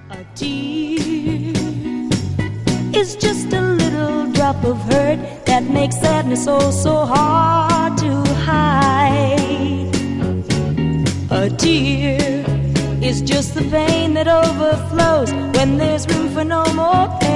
A tear is just a little drop of hurt that makes sadness oh so hard to hide. A tear is just the pain that overflows when there's room for no more pain.